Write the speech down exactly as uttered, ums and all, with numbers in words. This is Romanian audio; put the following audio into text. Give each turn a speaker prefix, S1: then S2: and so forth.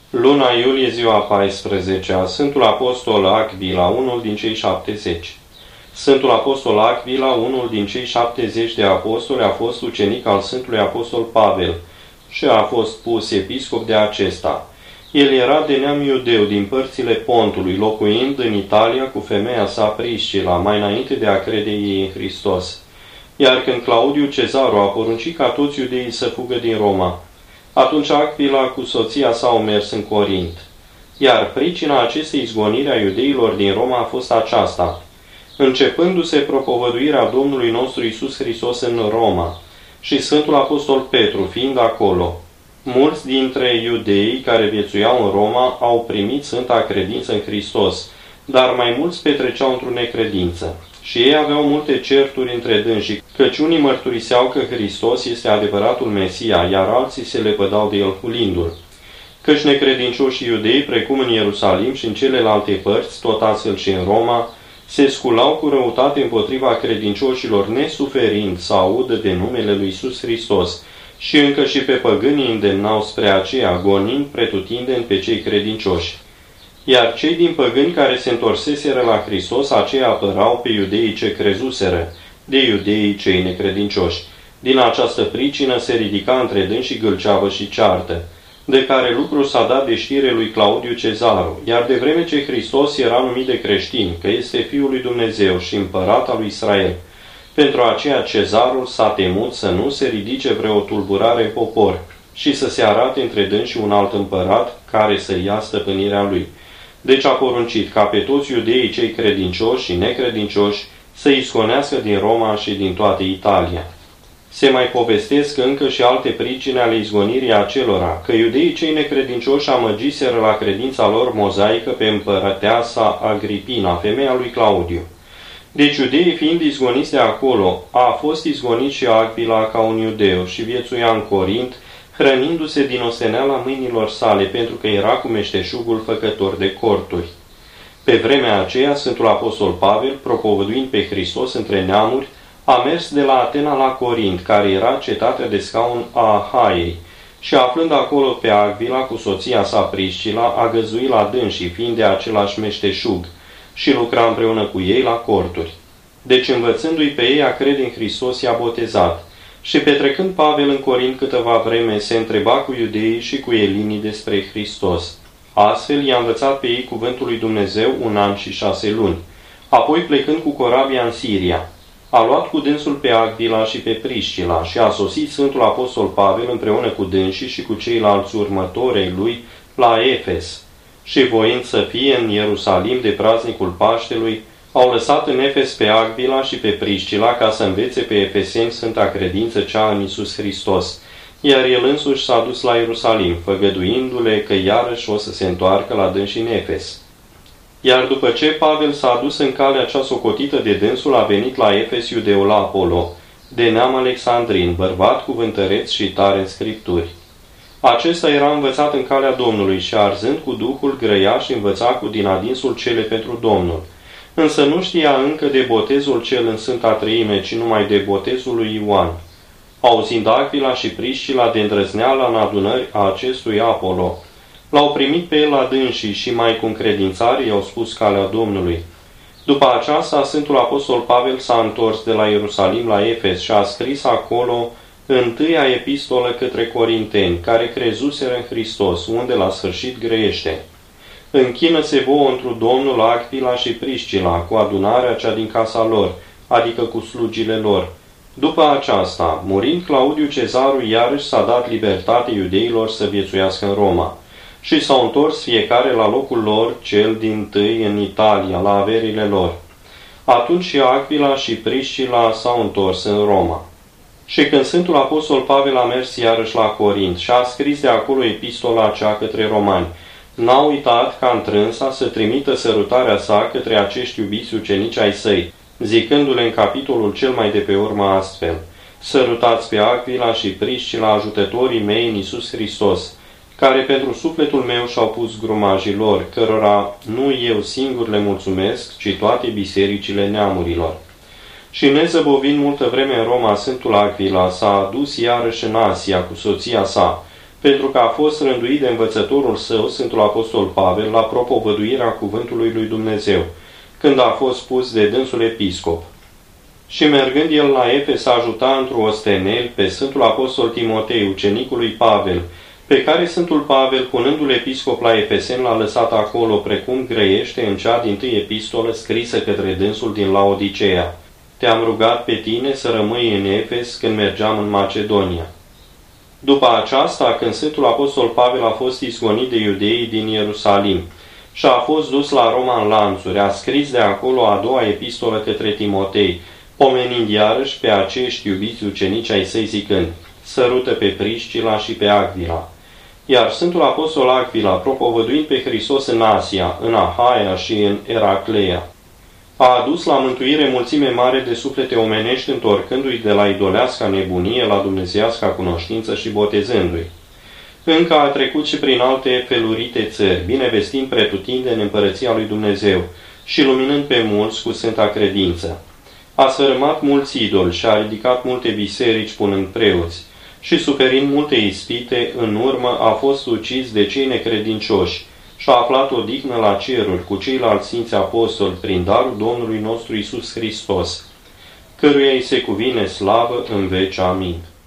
S1: Luna iulie, ziua a paisprezecea, Sfântul Apostol Acvila, unul din cei șaptezeci. Sfântul Apostol Acvila, unul din cei șaptezeci de apostoli, a fost ucenic al Sfântului Apostol Pavel și a fost pus episcop de acesta. El era de neam iudeu din părțile Pontului, locuind în Italia cu femeia sa Priscila, mai înainte de a crede ei în Hristos. Iar când Claudiu Cezaru a poruncit ca toți iudeii să fugă din Roma, atunci Acvila cu soția sa au mers în Corint. Iar pricina acestei izgoniri a iudeilor din Roma a fost aceasta: începându-se propovăduirea Domnului nostru Iisus Hristos în Roma și Sfântul Apostol Petru fiind acolo, mulți dintre iudeii care viețuiau în Roma au primit sfânta credință în Hristos, dar mai mulți petreceau într-o necredință. Și ei aveau multe certuri între dânsii, căci unii mărturiseau că Hristos este adevăratul Mesia, iar alții se lepădau de el hulindu-l. Căci necredincioșii iudei, precum în Ierusalim și în celelalte părți, tot astfel și în Roma, se sculau cu răutate împotriva credincioșilor, nesuferind să audă de numele lui Iisus Hristos, și încă și pe păgânii îndemnau spre aceea, gonind pretutindeni pe cei credincioși. Iar cei din păgâni care se întorseseră la Hristos, aceia apărau pe iudeii ce crezuseră, de iudeii cei necredincioși. Din această pricină se ridica între dânsi gâlceavă și ceartă, de care lucru s-a dat de știre lui Claudiu Cezaru, iar de vreme ce Hristos era numit de creștin, că este Fiul lui Dumnezeu și împărat al lui Israel, pentru aceea Cezarul s-a temut să nu se ridice vreo tulburare în popor și să se arate între dânsi un alt împărat care să ia stăpânirea lui. Deci a poruncit ca pe toți iudeii cei credincioși și necredincioși să isconească din Roma și din toată Italia. Se mai povestesc încă și alte pricine ale izgonirii acelora, că iudeii cei necredincioși amăgiseră la credința lor mozaică pe împărăteasa Agripina, femeia lui Claudiu. Deci iudeii fiind izgoniți de acolo, a fost izgonit și Acvila ca un iudeu și viețuia în Corint, hrănindu-se din osteneala mâinilor sale, pentru că era cu meșteșugul făcător de corturi. Pe vremea aceea, Sfântul Apostol Pavel, propovăduind pe Hristos între neamuri, a mers de la Atena la Corint, care era cetatea de scaun a Ahaiei, și aflând acolo pe Acvila cu soția sa Priscila, a găzuit la dânsii, fiind de același meșteșug, și lucra împreună cu ei la corturi. Deci, învățându-i pe ei a crede în Hristos, i-a botezat. Și petrecând Pavel în Corint câteva vreme, se întreba cu iudeii și cu elinii despre Hristos. Astfel i-a învățat pe ei cuvântul lui Dumnezeu un an și șase luni. Apoi, plecând cu corabia în Siria, a luat cu dânsul pe Acvila și pe Priscila și a sosit Sfântul Apostol Pavel împreună cu dânsii și cu ceilalți următorii lui la Efes. Și voind să fie în Ierusalim de praznicul Paștelui, au lăsat în Efes pe Acvila și pe Priscila ca să învețe pe efeseni sfânta credință cea în Iisus Hristos, iar el însuși s-a dus la Ierusalim, făgăduindu-le că iarăși o să se întoarcă la dânsi în Efes. Iar după ce Pavel s-a dus în calea cea socotită de dânsul, a venit la Efes iudeul Apolo, de neam alexandrin, bărbat cuvântăreț și tare în Scripturi. Acesta era învățat în calea Domnului și, arzând cu Duhul, grăia și învăța cu din adinsul cele pentru Domnul. Însă nu știa încă de botezul cel în Sfânta Treime, ci numai de botezul lui Ioan. Auzind Acvila și Priscila de îndrăzneala în adunări a acestui Apolo, l-au primit pe el la dânsii și mai cu încredințare i-au spus calea Domnului. După aceasta, Sfântul Apostol Pavel s-a întors de la Ierusalim la Efes și a scris acolo întâia epistolă către corinteni, care crezuseră în Hristos, unde la sfârșit grăiește: închină-se vouă întru Domnul Acvila și Priscila, cu adunarea cea din casa lor, adică cu slugile lor. După aceasta, murind Claudiu Cezaru, iarăși s-a dat libertate iudeilor să viețuiască în Roma și s-au întors fiecare la locul lor, cel dintâi în Italia, la averile lor. Atunci și Acvila și Priscila s-au întors în Roma. Și când Sfântul Apostol Pavel a mers iarăși la Corint și a scris de acolo epistola aceea către romani, n-a uitat ca întrânsa să trimită sărutarea sa către acești iubiți ucenici ai săi, zicându-le în capitolul cel mai de pe urmă astfel: sărutați pe Acvila și Priscila, ajutătorii mei în Iisus Hristos, care pentru sufletul meu și-au pus grumajii lor, cărora nu eu singur le mulțumesc, ci toate bisericile neamurilor. Și nezăbovind multă vreme în Roma, Sfântul Acvila s-a adus iarăși în Asia cu soția sa, pentru că a fost rânduit de învățătorul său, Sfântul Apostol Pavel, la propovăduirea cuvântului lui Dumnezeu, când a fost pus de dânsul episcop. Și mergând el la Efes, ajuta într-o ostenel pe Sfântul Apostol Timotei, ucenicul lui Pavel, pe care Sfântul Pavel, punându-l episcop la Efesen, l-a lăsat acolo, precum grăiește în cea dintâi epistolă scrisă către dânsul din Laodiceea. Te-am rugat pe tine să rămâi în Efes când mergeam în Macedonia. După aceasta, când Sfântul Apostol Pavel a fost izgonit de iudeii din Ierusalim și a fost dus la Roma în lanțuri, a scris de acolo a doua epistolă către Timotei, pomenind iarăși pe acești iubiți ucenici ai săi zicând: sărută pe Priscila și pe Agvila. Iar Sfântul Apostol Agvila, propovăduind pe Hristos în Asia, în Ahaia și în Eracleia, a adus la mântuire mulțime mare de suflete omenești, întorcându-i de la idoleasca nebunie la dumnezeiasca cunoștință și botezându-i. Încă a trecut și prin alte felurite țări, binevestind pretutindeni în împărăția lui Dumnezeu și luminând pe mulți cu sfânta credință. A sfărâmat mulți idoli și a ridicat multe biserici punând preoți și, suferind multe ispite, în urmă a fost ucis de cei necredincioși și a aflat odihnă la ceruri cu ceilalți sfinți apostoli prin darul Domnului nostru Iisus Hristos, căruia îi se cuvine slavă în veci. Amin.